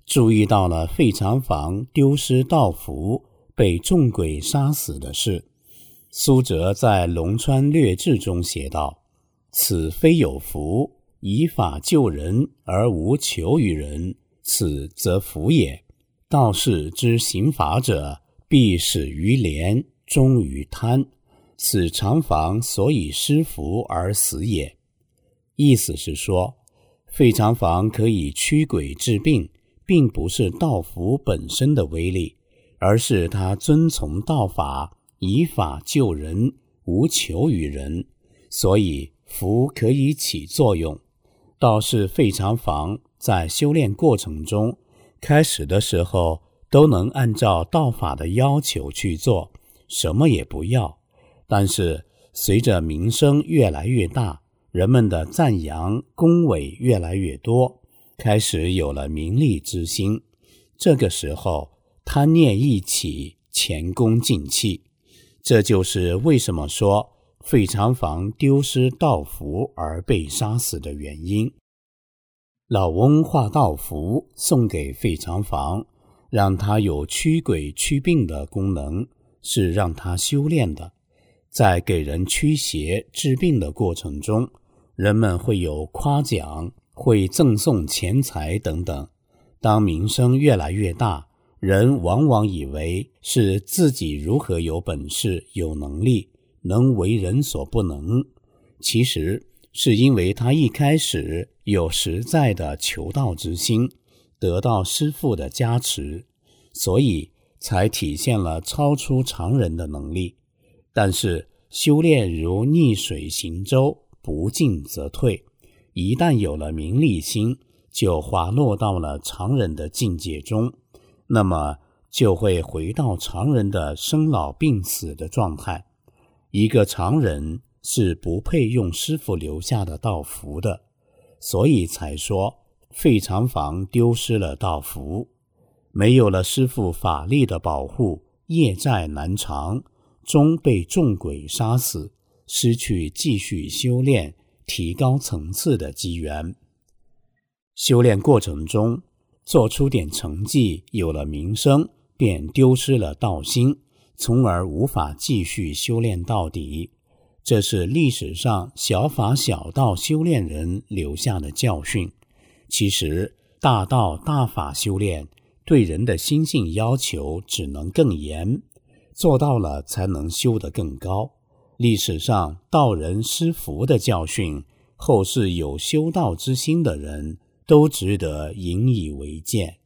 注意到了费长房丢失道符，被众鬼杀死的事。苏辙在《龙川略志》中写道：此非有福，以法救人而无求于人，此则福也。道士之行法者，必始于廉，终于贪，此长房所以失福而死也。意思是说，费长房可以驱鬼治病，并不是道符本身的威力，而是他遵从道法，以法救人，无求于人，所以符可以起作用。道士费长房在修炼过程中，开始的时候都能按照道法的要求去做，什么也不要。但是随着名声越来越大，人们的赞扬恭维越来越多，开始有了名利之心。这个时候贪念一起，前功尽弃。这就是为什么说费长房丢失道符而被杀死的原因。老翁画道符送给费长房，让他有驱鬼驱病的功能，是让他修炼的。在给人驱邪治病的过程中，人们会有夸奖，会赠送钱财等等。当名声越来越大，人往往以为是自己如何有本事有能力，能为人所不能。其实是因为他一开始有实在的求道之心，得到师父的加持，所以才体现了超出常人的能力。但是修炼如逆水行舟，不进则退，一旦有了名利心，就滑落到了常人的境界中，那么就会回到常人的生老病死的状态。一个常人是不配用师父留下的道符的，所以才说费长房丢失了道符。没有了师父法力的保护，业债难偿，终被众鬼杀死，失去继续修炼提高层次的机缘。修炼过程中做出点成绩，有了名声，便丢失了道心，从而无法继续修炼到底。这是历史上小法小道修炼人留下的教训。其实大道大法修炼对人的心性要求只能更严，做到了才能修得更高。历史上道人失福的教训，后世有修道之心的人都值得引以为戒。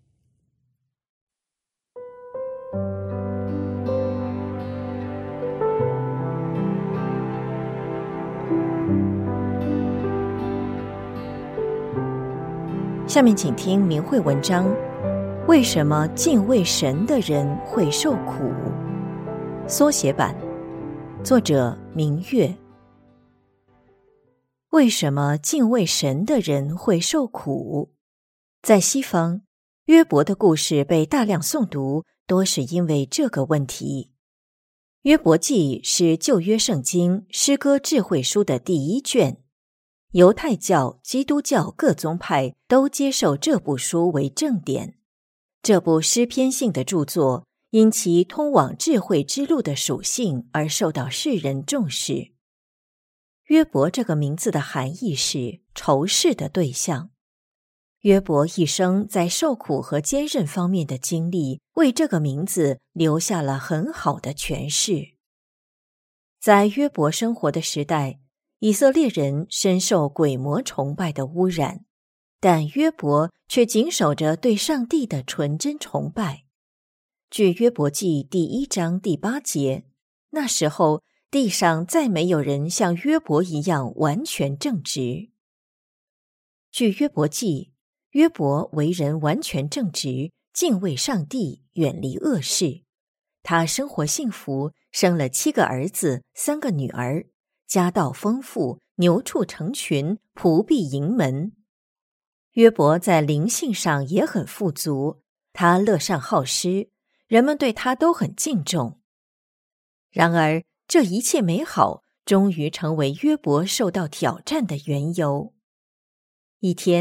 下面请听明慧文章：为什么敬畏神的人会受苦？缩写版，作者明月。为什么敬畏神的人会受苦？在西方，约伯的故事被大量诵读，多是因为这个问题。约伯记是旧约圣经诗歌智慧书的第一卷，犹太教、基督教各宗派都接受这部书为正典。这部诗篇性的著作因其通往智慧之路的属性而受到世人重视。约伯这个名字的含义是仇视的对象。约伯一生在受苦和坚韧方面的经历，为这个名字留下了很好的诠释。在约伯生活的时代，以色列人深受鬼魔崇拜的污染，但约伯却谨守着对上帝的纯真崇拜。据约伯记第1章第8节，那时候地上再没有人像约伯一样完全正直。据约伯记，约伯为人完全正直，敬畏上帝，远离恶事。他生活幸福，生了7个儿子，3个女儿，家道丰富，牛畜成群，仆婢盈门。约伯在灵性上也很富足，他乐善好施，人们对他都很敬重。然而，这一切美好终于成为约伯受到挑战的缘由。一天，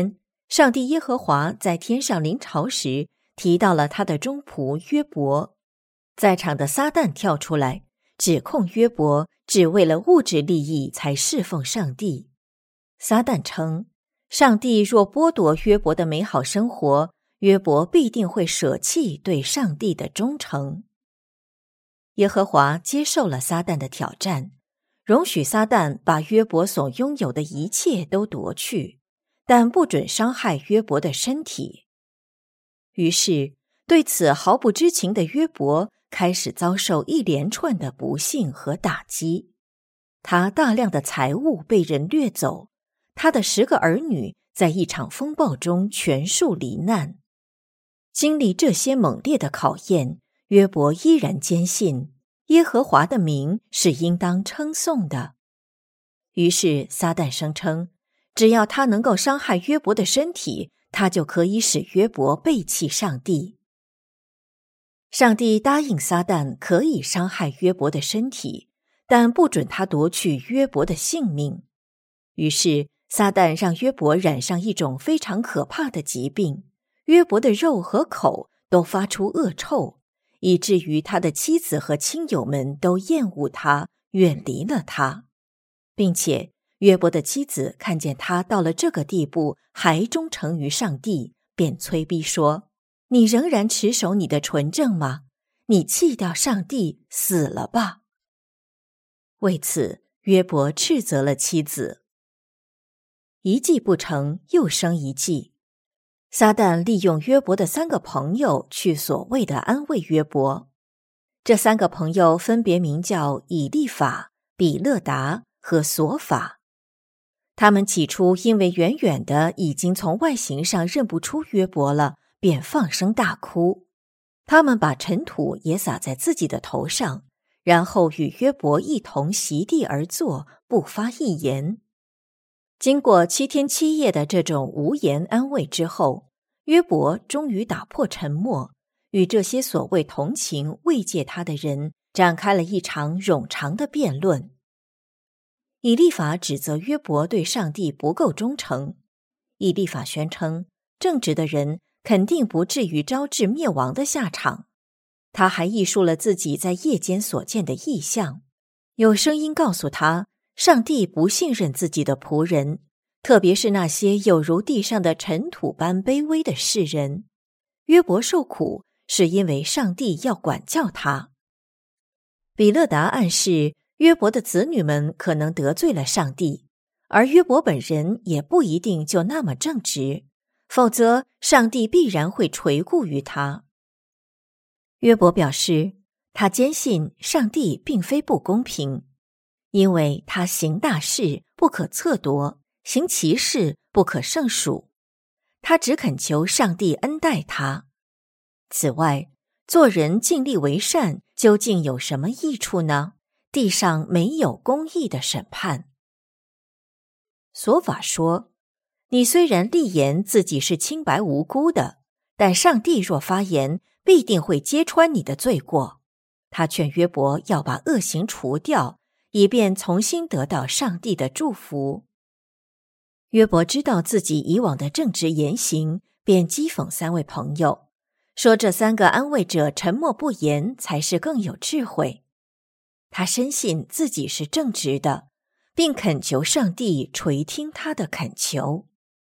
上帝耶和华在天上临朝时提到了他的忠仆约伯。在场的撒旦跳出来，指控约伯只为了物质利益才侍奉上帝。撒旦称，上帝若剥夺约伯的美好生活，约伯必定会舍弃对上帝的忠诚。耶和华接受了撒旦的挑战，容许撒旦把约伯所拥有的一切都夺去，但不准伤害约伯的身体。于是，对此毫不知情的约伯开始遭受一连串的不幸和打击。他大量的财物被人掠走，他的10个儿女在一场风暴中全数罹难。经历这些猛烈的考验，约伯依然坚信耶和华的名是应当称颂的。于是撒旦声称，只要他能够伤害约伯的身体，他就可以使约伯背弃上帝。上帝答应撒旦可以伤害约伯的身体，但不准他夺去约伯的性命。于是撒旦让约伯染上一种非常可怕的疾病，约伯的肉和口都发出恶臭，以至于他的妻子和亲友们都厌恶他，远离了他。并且约伯的妻子看见他到了这个地步还忠诚于上帝，便催逼说，你仍然持守你的纯正吗？你弃掉上帝，死了吧。为此约伯斥责了妻子。一计不成，又生一计。撒旦利用约伯的3个朋友去所谓的安慰约伯。这3个朋友分别名叫以利法、比勒达和索法。他们起初因为远远的已经从外形上认不出约伯了，便放声大哭。他们把尘土也撒在自己的头上，然后与约伯一同席地而坐，不发一言。经过7天7夜的这种无言安慰之后，约伯终于打破沉默，与这些所谓同情慰藉他的人展开了一场冗长的辩论。以利法指责约伯对上帝不够忠诚。以利法宣称，正直的人肯定不至于招致灭亡的下场。他还忆述了自己在夜间所见的异象，有声音告诉他，上帝不信任自己的仆人，特别是那些有如地上的尘土般卑微的世人。约伯受苦是因为上帝要管教他。比勒达暗示约伯的子女们可能得罪了上帝，而约伯本人也不一定就那么正直，否则上帝必然会垂顾于他。约伯表示，他坚信上帝并非不公平，因为他行大事不可测夺，行奇事不可胜数。他只恳求上帝恩待他。此外，做人尽力为善，究竟有什么益处呢？地上没有公义的审判。索法说，你虽然立言自己是清白无辜的，但上帝若发言，必定会揭穿你的罪过。他劝约伯要把恶行除掉，以便重新得到上帝的祝福。约伯知道自己以往的正直言行，便讥讽3位朋友，说这3个安慰者沉默不言才是更有智慧。他深信自己是正直的，并恳求上帝垂听他的恳求。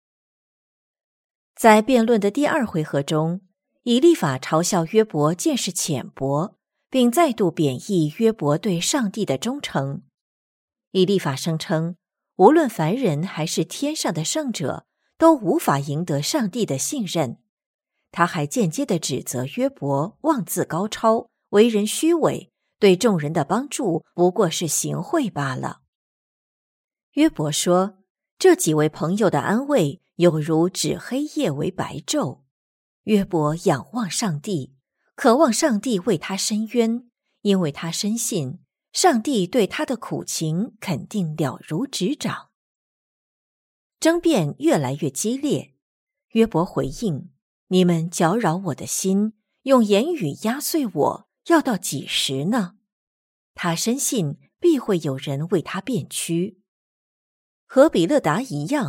在辩论的第2回合中，以利法嘲笑约伯见识浅薄，并再度贬义约伯对上帝的忠诚。以利法声称，无论凡人还是天上的圣者，都无法赢得上帝的信任。他还间接地指责约伯妄自高超，为人虚伪，对众人的帮助不过是行贿罢了。约伯说，这几位朋友的安慰有如指黑夜为白昼。约伯仰望上帝，渴望上帝为他伸冤，因为他深信上帝对他的苦情肯定了如指掌。争辩越来越激烈，约伯回应，你们搅扰我的心，用言语压碎我，要到几时呢？他深信必会有人为他辩屈。和比勒达一样，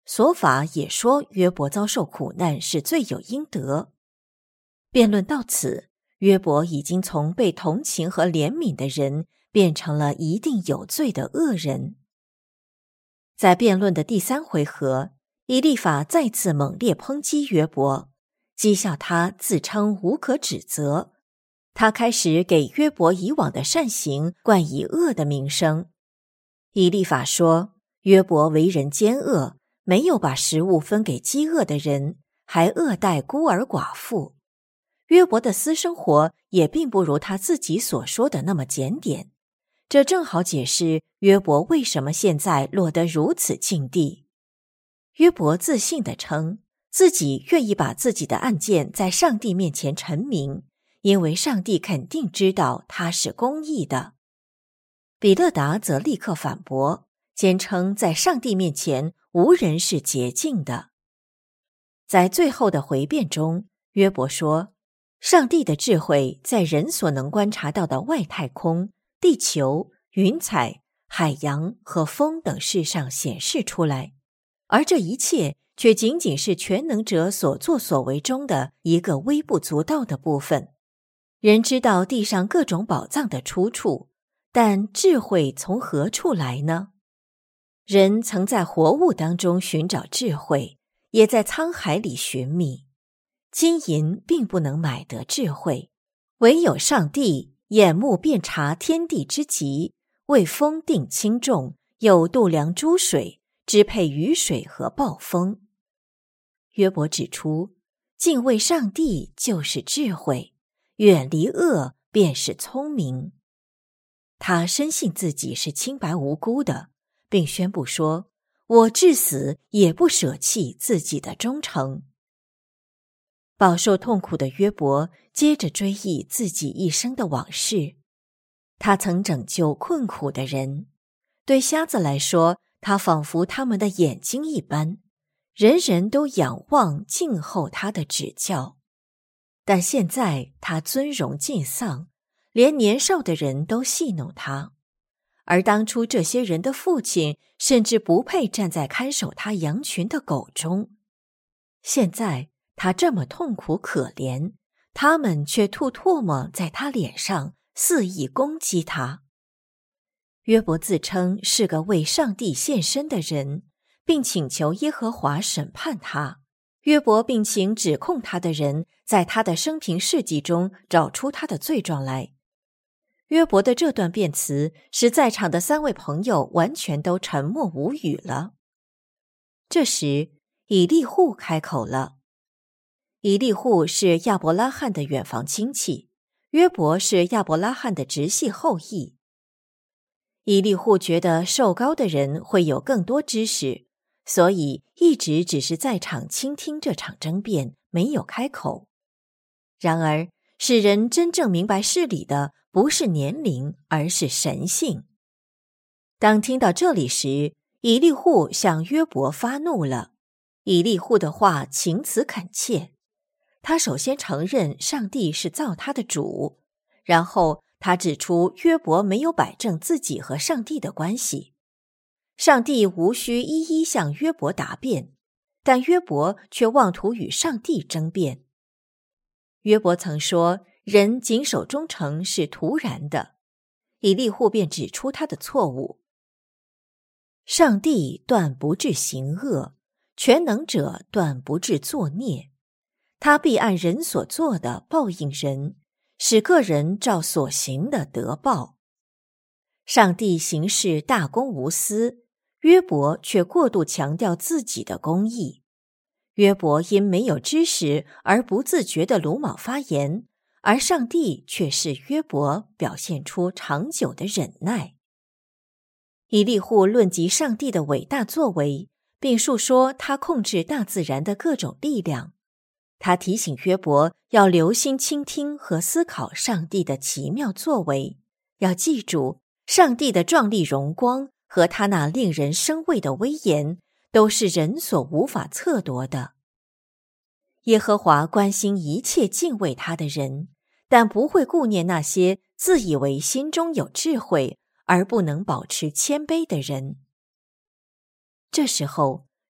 索法也说约伯遭受苦难是罪有应得。辩论到此，约伯已经从被同情和怜悯的人变成了一定有罪的恶人。在辩论的第3回合，以利法再次猛烈抨击约伯，讥笑他自称无可指责。他开始给约伯以往的善行冠以恶的名声。以利法说，约伯为人奸恶，没有把食物分给饥饿的人，还恶待孤儿寡妇。约伯的私生活也并不如他自己所说的那么检点，这正好解释约伯为什么现在落得如此境地。约伯自信地称，自己愿意把自己的案件在上帝面前陈明，因为上帝肯定知道他是公义的。比勒达则立刻反驳，坚称在上帝面前无人是洁净的。在最后的回辩中，约伯说，上帝的智慧在人所能观察到的外太空、地球、云彩、海洋和风等事上显示出来，而这一切却仅仅是全能者所作所为中的一个微不足道的部分。人知道地上各种宝藏的出处，但智慧从何处来呢？人曾在活物当中寻找智慧，也在沧海里寻觅。金银并不能买得智慧，唯有上帝眼目遍察天地之极，为风定轻重，又度量诸水，支配雨水和暴风。约伯指出，敬畏上帝就是智慧，远离恶便是聪明。他深信自己是清白无辜的，并宣布说，我至死也不舍弃自己的忠诚。饱受痛苦的约伯接着追忆自己一生的往事。他曾拯救困苦的人，对瞎子来说，他仿佛他们的眼睛一般，人人都仰望静候他的指教。但现在他尊荣尽丧，连年少的人都戏弄他，而当初这些人的父亲甚至不配站在看守他羊群的狗中。现在他这么痛苦可怜，他们却吐唾沫在他脸上，肆意攻击他。约伯自称是个为上帝献身的人，并请求耶和华审判他。约伯并请指控他的人在他的生平事迹中找出他的罪状来。约伯的这段辩词使在场的3位朋友完全都沉默无语了。这时以利户开口了。以利户是亚伯拉罕的远房亲戚，约伯是亚伯拉罕的直系后裔。以利户觉得受膏的人会有更多知识，所以一直只是在场倾听这场争辩，没有开口。然而使人真正明白事理的不是年龄，而是神性。当听到这里时，以利户向约伯发怒了。以利户的话情辞恳切，他首先承认上帝是造他的主，然后他指出约伯没有摆正自己和上帝的关系。上帝无需一一向约伯答辩，但约伯却妄图与上帝争辩。约伯曾说，人谨守忠诚是徒然的，以利户便指出他的错误。上帝断不致行恶，全能者断不致作孽，他必按人所做的报应人，使个人照所行的得报。上帝行事大公无私，约伯却过度强调自己的公义。约伯因没有知识而不自觉地鲁莽发言，而上帝却是约伯表现出长久的忍耐。以利户论及上帝的伟大作为，并述说他控制大自然的各种力量。他提醒约伯要留心倾听和思考上帝的奇妙作为，要记住上帝的壮丽荣光和他那令人生畏的威严都是人所无法测度的。耶和华关心一切敬畏他的人，但不会顾念那些自以为心中有智慧而不能保持谦卑的人。这时候，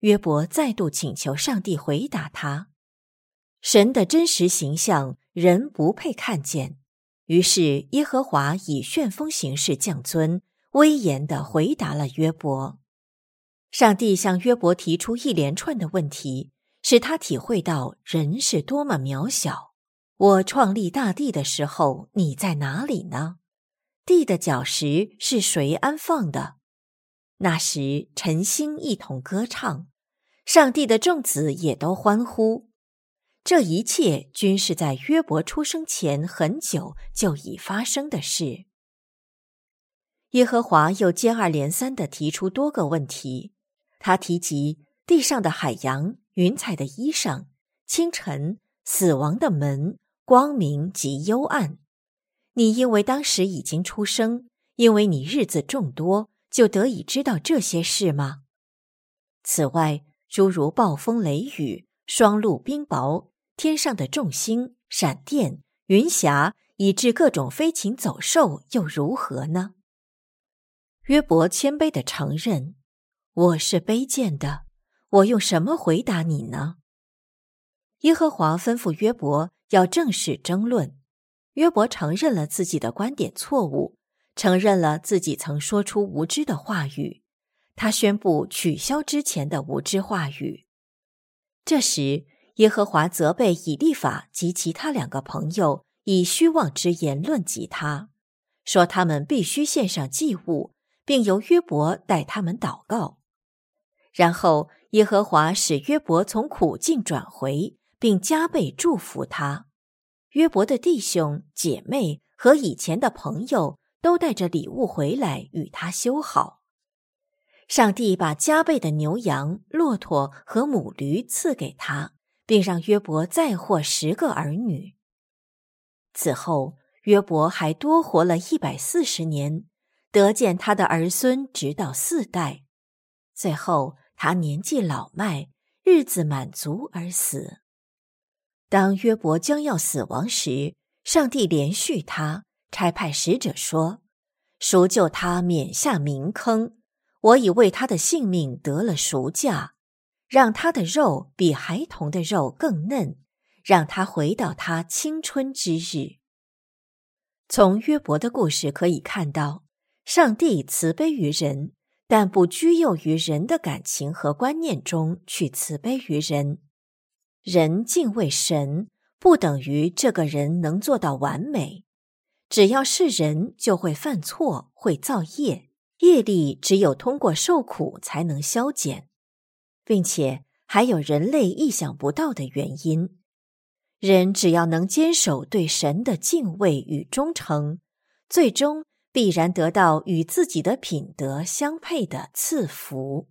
约伯再度请求上帝回答他。神的真实形象人不配看见，于是耶和华以旋风形式降尊，威严地回答了约伯。上帝向约伯提出一连串的问题，使他体会到人是多么渺小。我创立大地的时候，你在哪里呢？地的角石是谁安放的？那时晨星一同歌唱，上帝的众子也都欢呼。这一切均是在约伯出生前很久就已发生的事。耶和华又接二连三地提出多个问题，他提及地上的海洋、云彩的衣裳、清晨、死亡的门、光明及幽暗。你因为当时已经出生，因为你日子众多，就得以知道这些事吗？此外，诸如暴风雷雨、霜露冰雹、天上的众星、闪电、云霞，以致各种飞禽走兽又如何呢？约伯谦卑地承认，我是卑贱的，我用什么回答你呢？耶和华吩咐约伯要正式争论。约伯承认了自己的观点错误，承认了自己曾说出无知的话语，他宣布取消之前的无知话语。这时，耶和华责备以利法及其他2个朋友以虚妄之言论及他，说他们必须献上祭物，并由约伯代他们祷告。然后耶和华使约伯从苦境转回，并加倍祝福他。约伯的弟兄、姐妹和以前的朋友都带着礼物回来与他修好。上帝把加倍的牛羊、骆驼和母驴赐给他，并让约伯再获10个儿女。此后，约伯还多活了140年，得见他的儿孙直到4代。最后，他年纪老迈，日子满足而死。当约伯将要死亡时，上帝怜恤他，差派使者说：赎救他免下冥坑，我已为他的性命得了赎价，让他的肉比孩童的肉更嫩，让他回到他青春之日。从约伯的故事可以看到，上帝慈悲于人，但不拘囿于人的感情和观念中去慈悲于人。人敬畏神，不等于这个人能做到完美。只要是人，就会犯错，会造业，业力只有通过受苦才能消减，并且还有人类意想不到的原因。人只要能坚守对神的敬畏与忠诚，最终必然得到与自己的品德相配的赐福。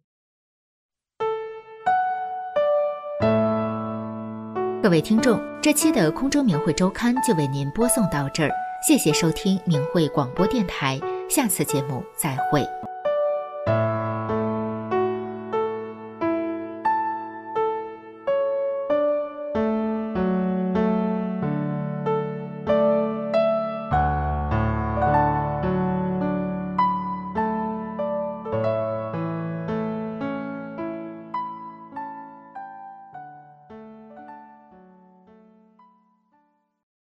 各位听众，这期的空中明慧周刊就为您播送到这儿，谢谢收听明慧广播电台，下次节目再会。